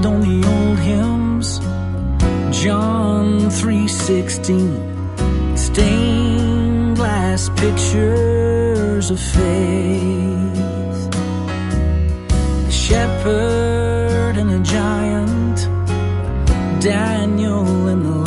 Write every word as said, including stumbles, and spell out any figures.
engraved on the old hymns, John three sixteen, stained glass pictures of faith. A shepherd and a giant, Daniel and the